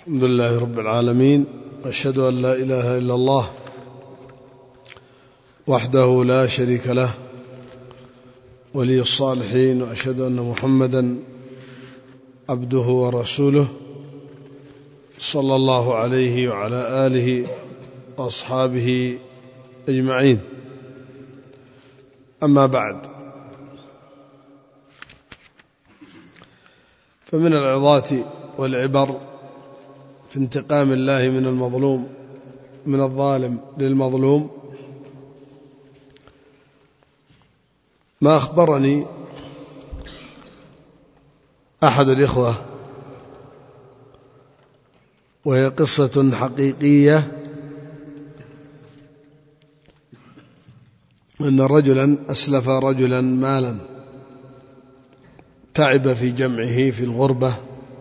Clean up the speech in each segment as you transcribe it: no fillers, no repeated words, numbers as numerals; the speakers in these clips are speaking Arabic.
الحمد لله رب العالمين، أشهد أن لا إله إلا الله وحده لا شريك له ولي الصالحين، وأشهد أن محمدا عبده ورسوله صلى الله عليه وعلى آله وأصحابه أجمعين. أما بعد، فمن العظات والعبر في انتقام الله من الظالم للمظلوم ما أخبرني أحد الإخوة، وهي قصة حقيقية، أن رجلا أسلف رجلا مالا تعب في جمعه في الغربة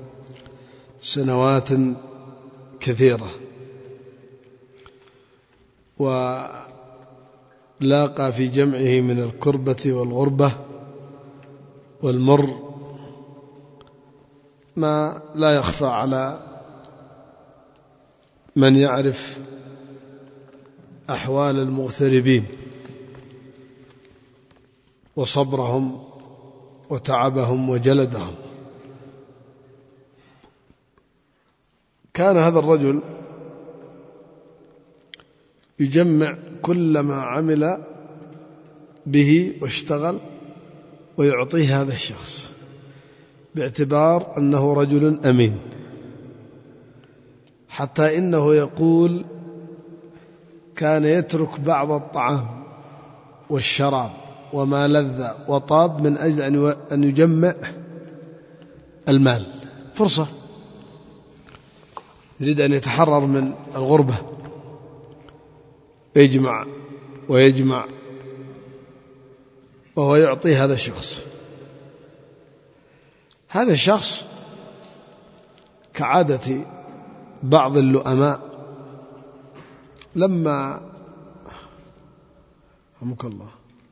سنوات كثيرة، ولاقى في جمعه من الكربة والغربة والمر ما لا يخفى على من يعرف أحوال المغتربين وصبرهم وتعبهم وجلدهم. كان هذا الرجل يجمع كل ما عمل به واشتغل ويعطيه هذا الشخص باعتبار أنه رجل أمين، حتى إنه يقول كان يترك بعض الطعام والشراب وما لذ وطاب من أجل أن يجمع المال. فرصة يريد أن يتحرر من الغربة، يجمع ويجمع وهو يعطي هذا الشخص. هذا الشخص كعادة بعض اللؤماء لما رحمك الله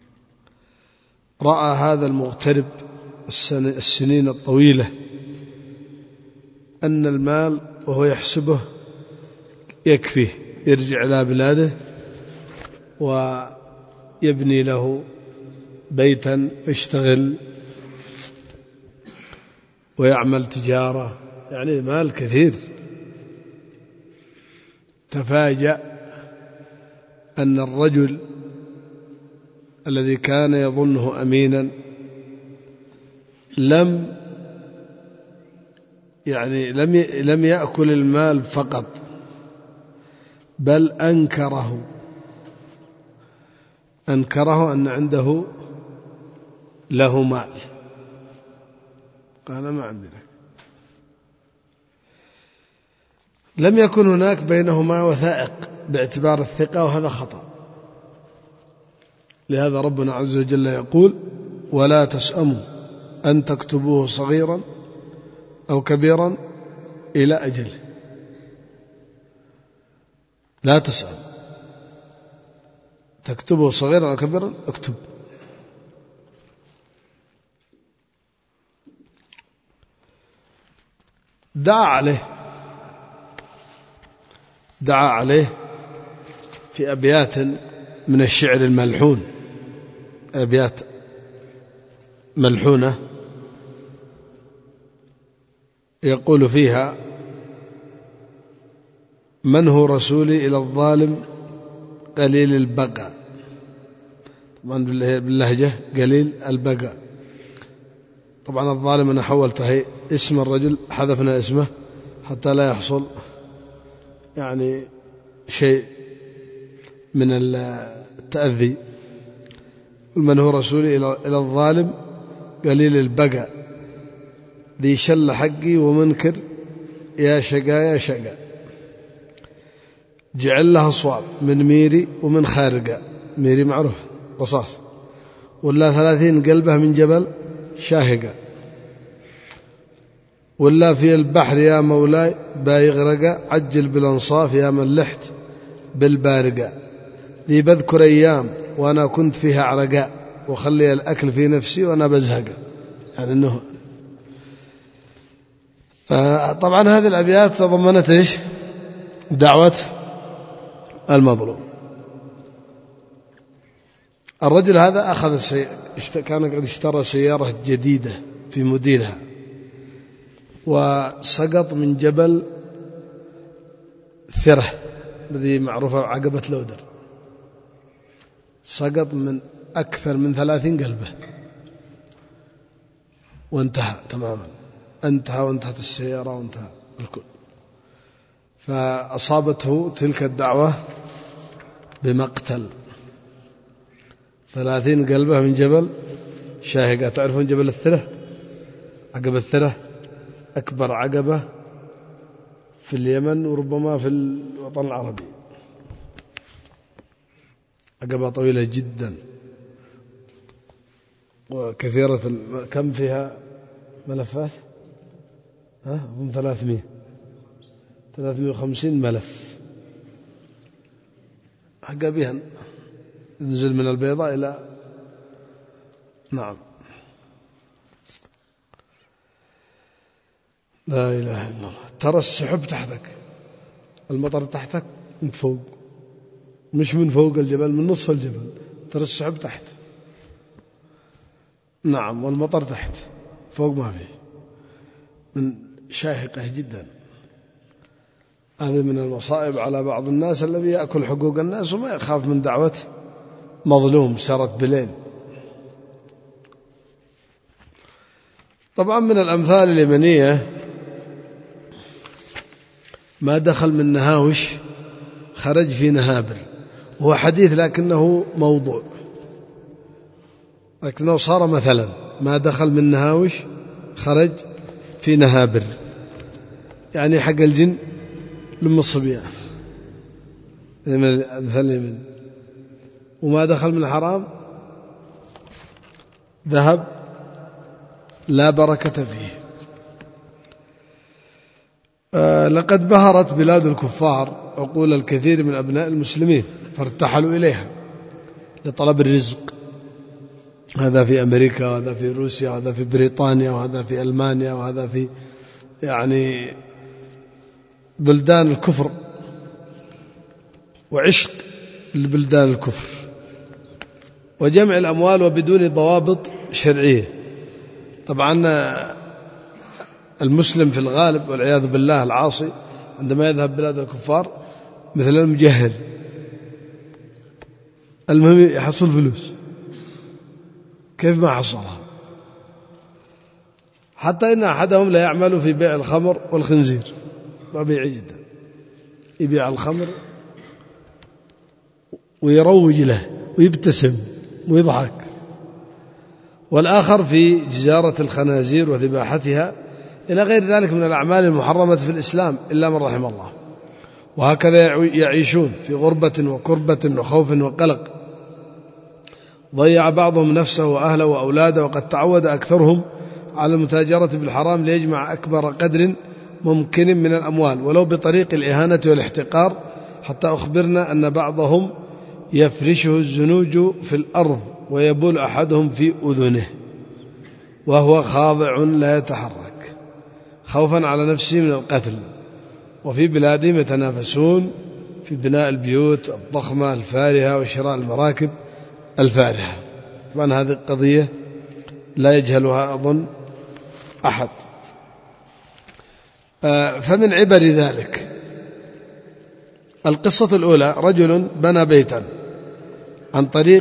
رأى هذا المغترب السنين الطويلة أن المال وهو يحسبه يكفيه، يرجع إلى بلاده ويبني له بيتا ويشتغل ويعمل تجارة، يعني مال كثير. تفاجأ أن الرجل الذي كان يظنه أمينا لم يأكل المال فقط، بل أنكره أن عنده له مال. قال ما عندي لك. لم يكن هناك بينهما وثائق باعتبار الثقة، وهذا خطأ. لهذا ربنا عز وجل يقول: ولا تسأموا أن تكتبوه صغيرا أو كبيرا إلى أجله. لا تسأل، تكتبه صغيرا أو كبيرا، اكتب. دعا عليه في أبيات من الشعر الملحون، أبيات ملحونة يقول فيها: من هو رسولي إلى الظالم قليل البقى. طبعا باللهجة قليل البقى. طبعا الظالم أنا حولته اسم الرجل، حذفنا اسمه حتى لا يحصل يعني شيء من التأذي. من هو رسولي إلى الظالم قليل البقى، ذي شل حقي ومنكر يا شقا جعل لها صواب من ميري ومن خارقة. ميري معروف رصاص، ولا 30 قلبه من جبل شاهقة، ولا في البحر يا مولاي بايغرقة عجل بالأنصاف يا من لحت بالبارقة. ذي بذكر أيام وأنا كنت فيها عرقاء، وخلي الأكل في نفسي وأنا بزهق. يعني أنه طبعا هذه الأبيات تضمنت إيش؟ دعوة المظلوم. الرجل هذا كان قد اشترى سيارة جديدة في موديلها، وسقط من جبل ثرة الذي معروفة عقبة لودر، سقط من أكثر من 30 قلبة وانتهى تماما، وانتهت السيارة وانتهى الكل. فأصابته تلك الدعوة بمقتل، 30 قلبة من جبل شاهقة. تعرفون جبل الثرة؟ عقبة الثرة أكبر عقبة في اليمن وربما في الوطن العربي، عقبة طويلة جدا وكثيرة. كم فيها ملفات؟ 350 ملف. عقبها نزل من البيضاء إلى نعم. لا إله إلا الله. ترى السحب تحتك، المطر تحتك، انت فوق، مش من فوق الجبل، من نصف الجبل. ترى السحب تحت، نعم، والمطر تحت، فوق ما فيه، من شاهقة جدا. هذه من المصائب على بعض الناس الذي يأكل حقوق الناس وما يخاف من دعوة مظلوم سرت بليل. طبعا من الأمثال اليمنية ما دخل من نهاوش خرج في نهابر، هو حديث لكنه موضوع، لكنه صار مثلا: ما دخل من نهاوش خرج في نهابر، يعني حق الجن لم الصبيان من الأمثال اليمنية. وما دخل من الحرام ذهب لا بركة فيه. لقد بهرت بلاد الكفار عقول الكثير من أبناء المسلمين فارتحلوا إليها لطلب الرزق، هذا في أمريكا، وهذا في روسيا، وهذا في بريطانيا، وهذا في ألمانيا، وهذا في يعني بلدان الكفر، وعشق لبلدان الكفر وجمع الأموال وبدون ضوابط شرعية. طبعا المسلم في الغالب والعياذ بالله العاصي عندما يذهب بلاد الكفار مثل المجهل، المهم يحصل فلوس، كيف ما حصلها، حتى إن أحدهم لا يعمل في بيع الخمر والخنزير، طبيعي جدا، يبيع الخمر ويروج له ويبتسم ويضحك. والآخر في جزارة الخنازير وذباحتها إلى غير ذلك من الأعمال المحرمة في الإسلام إلا من رحم الله. وهكذا يعيشون في غربة وكربة وخوف وقلق. ضيع بعضهم نفسه وأهله وأولاده، وقد تعود أكثرهم على المتاجرة بالحرام ليجمع أكبر قدر ممكن من الأموال ولو بطريق الإهانة والاحتقار، حتى أخبرنا أن بعضهم يفرشه الزنوج في الأرض ويبول أحدهم في أذنه وهو خاضع لا يتحرك خوفا على نفسه من القتل. وفي بلادهم يتنافسون في بناء البيوت الضخمة الفارهة وشراء المراكب الفارهة. طبعا هذه القضية لا يجهلها أظن أحد. فمن عبر ذلك القصة الأولى: رجل بنى بيتا عن طريق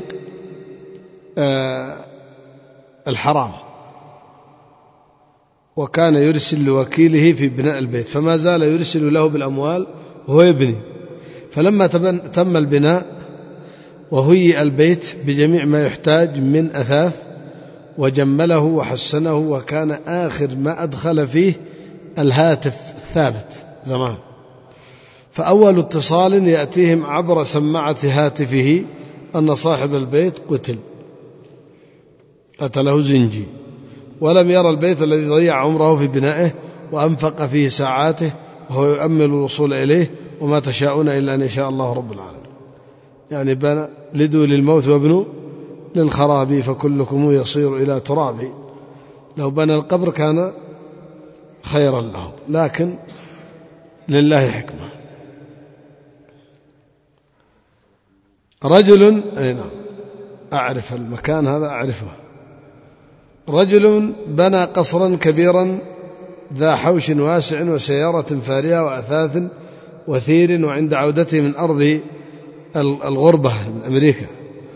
الحرام، وكان يرسل لوكيله في بناء البيت، فما زال يرسل له بالأموال وهو يبني. فلما تم البناء وهيئ البيت بجميع ما يحتاج من أثاث وجمله وحسنه، وكان آخر ما أدخل فيه الهاتف الثابت زمان، فأول اتصال يأتيهم عبر سماعة هاتفه أن صاحب البيت قتله زنجي، ولم يرى البيت الذي ضيع عمره في بنائه وأنفق فيه ساعاته وهو يؤمل الوصول إليه، وما تشاءون إلا أن يشاء الله رب العالمين. يعني بنى لدوا للموت وابنوا للخراب فكلكم يصير إلى تراب. لو بنى القبر كان خيرا لهم، لكن لله حكمة. رجل أعرف المكان هذا أعرفه. رجل بنى قصرا كبيرا ذا حوش واسع وسيارة فارهة وأثاث وثير، وعند عودته من أرض الغربة من أمريكا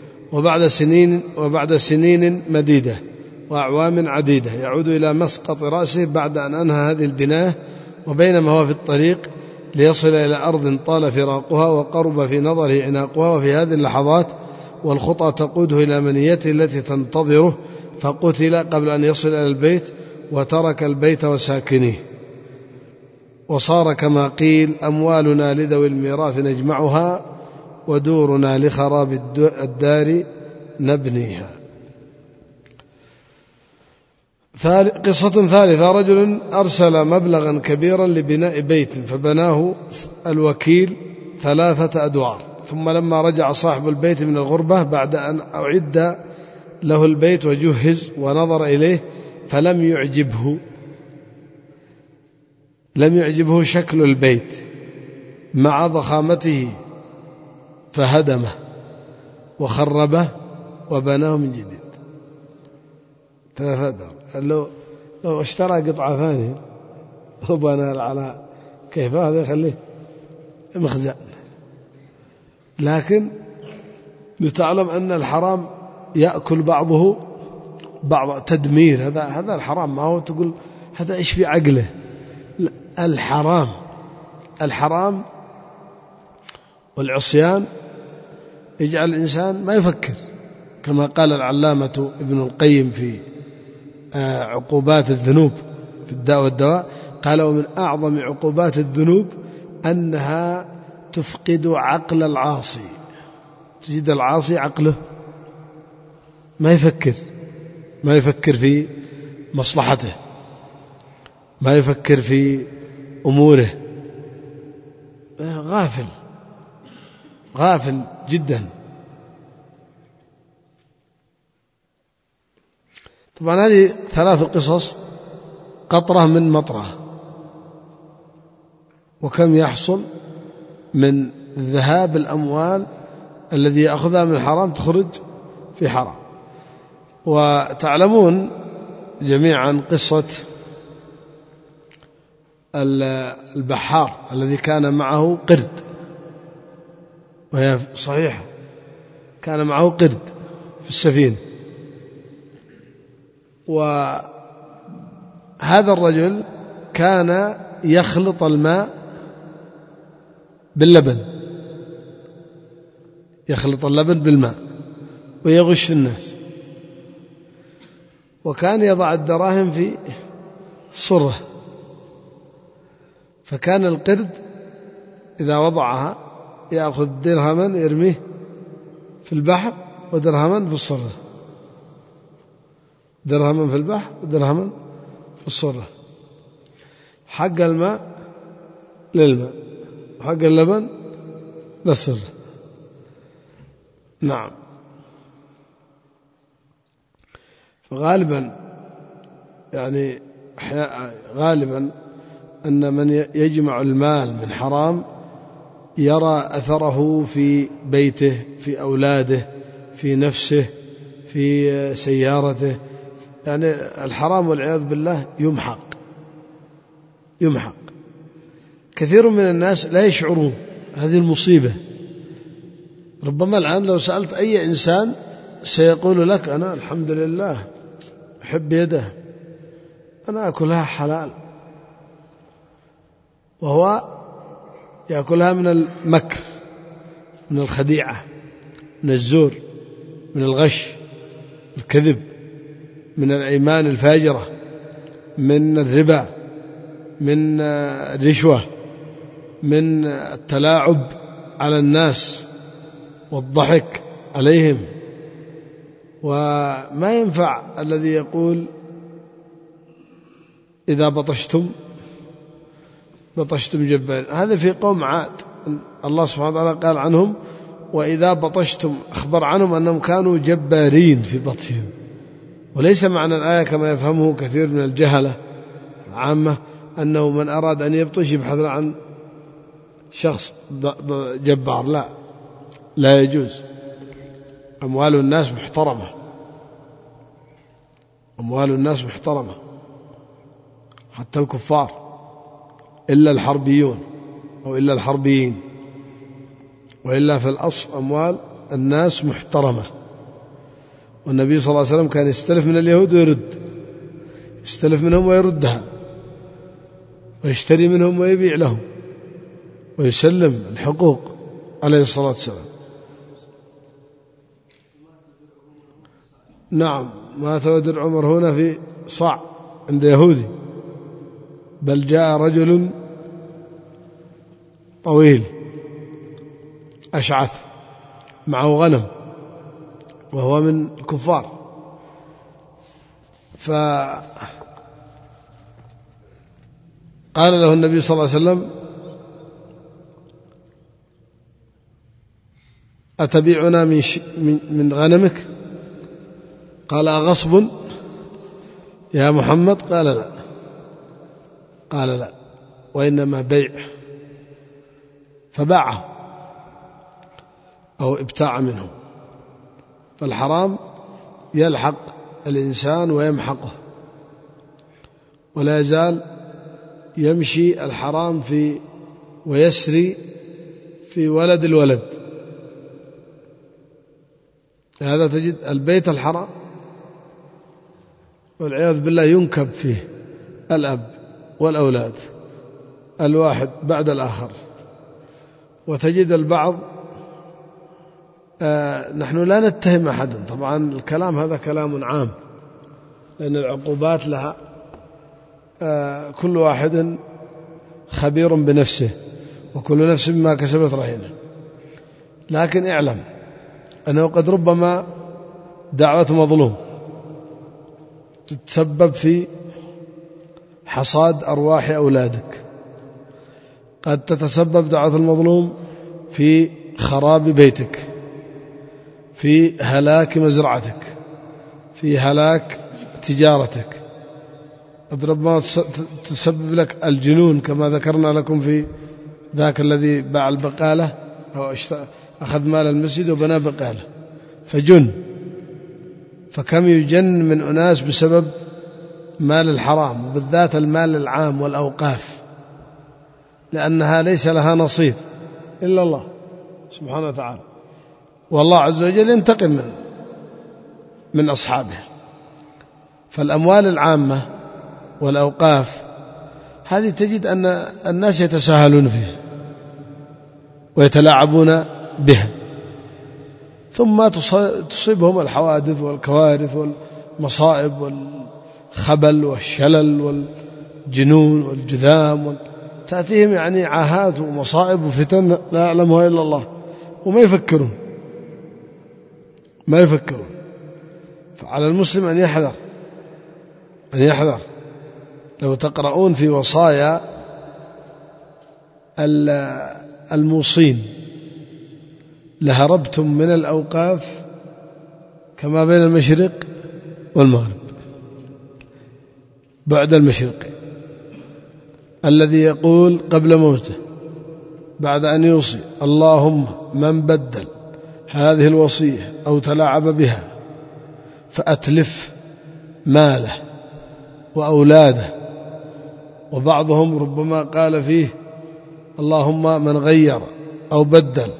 وبعد سنين مديدة وأعوام عديدة يعود إلى مسقط رأسه بعد أن أنهى هذه البناية، وبينما هو في الطريق ليصل إلى أرض طال فراقها وقرب في نظره عناقها، وفي هذه اللحظات والخطى تقوده إلى منيته التي تنتظره، فقتل قبل أن يصل إلى البيت وترك البيت وساكنيه، وصار كما قيل أموالنا لذوي الميراث نجمعها ودورنا لخراب الدار نبنيها. قصة ثالثة: رجل أرسل مبلغا كبيرا لبناء بيت فبناه الوكيل 3 أدوار، ثم لما رجع صاحب البيت من الغربة بعد أن أعد له البيت وجهز ونظر إليه فلم يعجبه شكل البيت مع ضخامته، فهدمه وخربه وبناه من جديد. 3 أدوار. لو اشترى قطعة ثانية وبنى على كيف هذا يخليه مخزن. لكن لتعلم أن الحرام يأكل بعضه بعض تدمير. هذا الحرام، ما هو تقول هذا إيش في عقله. الحرام والعصيان يجعل الإنسان ما يفكر، كما قال العلامة ابن القيم في عقوبات الذنوب في الداء والدواء، قال: ومن أعظم عقوبات الذنوب أنها تفقد عقل العاصي. تجد العاصي عقله ما يفكر في مصلحته، ما يفكر في أموره، غافل جدا. طبعا هذه 3 قصص، قطرة من مطرة. وكم يحصل من ذهاب الأموال الذي يأخذها من الحرام تخرج في حرام. وتعلمون جميعا قصة البحار الذي كان معه قرد، وهي صحيحة، كان معه قرد في السفينة، وهذا الرجل كان يخلط الماء باللبن، يخلط اللبن بالماء ويغش الناس، وكان يضع الدراهم في صرة، فكان القرد إذا وضعها يأخذ درهما يرميه في البحر ودرهما في الصرة، درهما في البحر ودرهما في الصرة، حق الماء للماء وحق اللبن للصرة. نعم. فغالبا غالبا أن من يجمع المال من حرام يرى أثره في بيته، في أولاده، في نفسه، في سيارته. الحرام والعياذ بالله يمحق. كثير من الناس لا يشعرون هذه المصيبة. ربما الآن لو سألت أي إنسان سيقول لك: أنا الحمد لله أحب يده، أنا أكلها حلال، وهو يأكلها من المكر، من الخديعة، من الزور، من الغش، الكذب، من الأيمان الفاجرة، من الربا، من الرشوة، من التلاعب على الناس والضحك عليهم. وما ينفع الذي يقول: إذا بطشتم جبارين. هذا في قوم عاد الله سبحانه وتعالى قال عنهم: وإذا بطشتم، أخبر عنهم أنهم كانوا جبارين في بطشهم. وليس معنى الآية كما يفهمه كثير من الجهلة العامة أنه من أراد أن يبطش يبحث عن شخص جبار، لا يجوز. أموال الناس محترمة، أموال الناس محترمة حتى الكفار، إلا الحربيون أو إلا الحربيين، وإلا في الأصل أموال الناس محترمة. والنبي صلى الله عليه وسلم كان يستلف من اليهود ويرد، يستلف منهم ويردها، ويشتري منهم ويبيع لهم، ويسلم الحقوق عليه الصلاة والسلام. نعم، مات ودرع عمر هنا في صاع عند يهودي، بل جاء رجل طويل أشعث معه غنم وهو من الكفار، فقال له النبي صلى الله عليه وسلم: أتبيعنا من غنمك؟ قال: أغصب يا محمد؟ قال: لا. قال: لا، وإنما بيع. فباعه أو ابتاع منه. فالحرام يلحق الإنسان ويمحقه، ولا يزال يمشي الحرام ويسري في ولد الولد. هذا تجد البيت الحرام والعياذ بالله ينكب فيه الأب والأولاد الواحد بعد الآخر. وتجد البعض، نحن لا نتهم أحدا، طبعا الكلام هذا كلام عام، لأن العقوبات لها كل واحد خبير بنفسه، وكل نفس بما كسبت رهينة. لكن اعلم أنه قد ربما دعوة مظلوم تتسبب في حصاد أرواح أولادك، قد تتسبب دعوة المظلوم في خراب بيتك، في هلاك مزرعتك، في هلاك تجارتك، قد ربما تسبب لك الجنون كما ذكرنا لكم في ذاك الذي باع البقالة أو أخذ مال المسجد وبنى بقالة فجن. فكم يجن من أناس بسبب مال الحرام، وبالذات المال العام والأوقاف، لأنها ليس لها نصير إلا الله سبحانه وتعالى، والله عز وجل ينتقم من أصحابها. فالأموال العامة والأوقاف هذه تجد أن الناس يتساهلون فيها ويتلاعبون بها، ثم تصيبهم الحوادث والكوارث والمصائب والخبل والشلل والجنون والجذام، تأتيهم يعني عاهات ومصائب وفتن لا يعلمها إلا الله، وما يفكرون. فعلى المسلم أن يحذر. لو تقرؤون في وصايا الموصين لهربتم من الأوقاف كما بين المشرق والمغرب، بعد المشرق، الذي يقول قبل موته بعد أن يوصي: اللهم من بدل هذه الوصية أو تلاعب بها فأتلف ماله وأولاده. وبعضهم ربما قال فيه: اللهم من غير أو بدل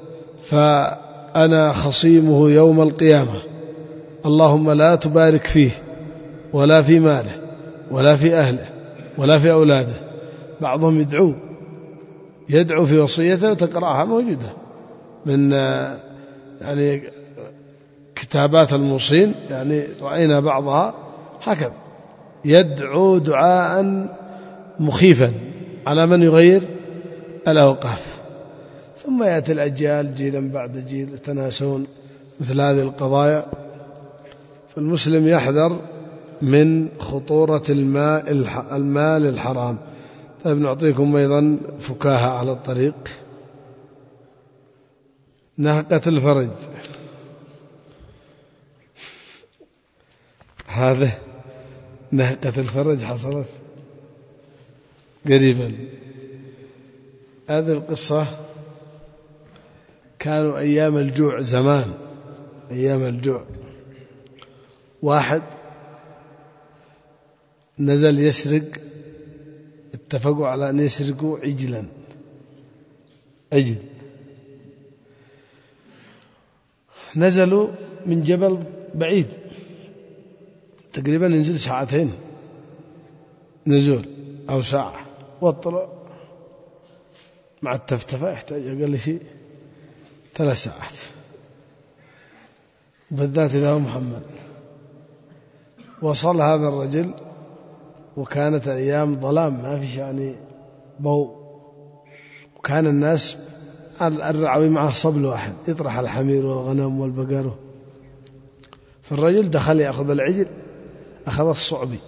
فأنا خصيمه يوم القيامة، اللهم لا تبارك فيه ولا في ماله ولا في أهله ولا في أولاده. بعضهم يدعو في وصيته، وتقرأها موجودة من يعني كتابات الموصين، يعني رأينا بعضها هكذا يدعو دعاء مخيفا على من يغير الأوقاف. ثم يأتي الأجيال جيلا بعد جيل يتناسون مثل هذه القضايا. فالمسلم يحذر من خطورة المال الحرام. طيب، نعطيكم أيضا فكاهة على الطريق. نهقة الفرج، هذا نهقة الفرج حصلت قريبا. هذه القصة كانوا أيام الجوع زمان، أيام الجوع، واحد نزل يسرق، اتفقوا على أن يسرقوا عجل، نزلوا من جبل بعيد تقريبا ينزل ساعتين نزول أو ساعة، واطلع مع التفتفة يحتاج أقل شيء 3 ساعات، بالذات إذا هو محمد. وصل هذا الرجل وكانت أيام ظلام ما فيش يعني ضوء، وكان الناس الرعوي معه صبل واحد يطرح الحمير والغنم والبقر. فالرجل دخل يأخذ العجل، أخذ الصعبي.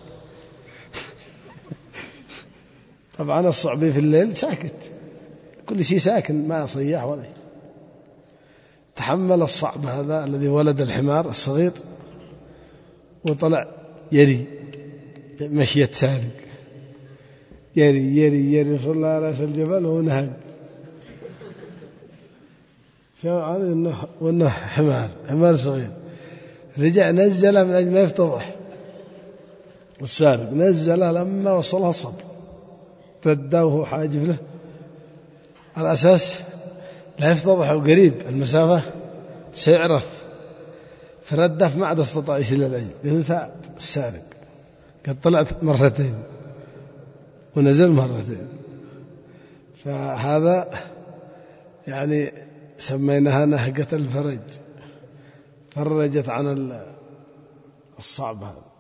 طبعا الصعبي في الليل ساكت، كل شيء ساكن، ما صياح ولا شيء. تحمل الصعب هذا الذي ولد الحمار الصغير وطلع يري مشية سارق، يري وصل الله رأس الجبل وهو نهج، وإنه حمار صغير. رجع نزله من أجل ما يفتضح، والسارق نزله لما وصلها الصبر، رداه وهو حاجب له على أساس لا يفتضح وقريب المسافة سيعرف. فردف ما عاد استطاع يشيل العجل، لأنه تعب السارق، قد طلعت مرتين ونزل مرتين. فهذا يعني سميناها نهقة الفرج، فرجت عن الصعب هذا.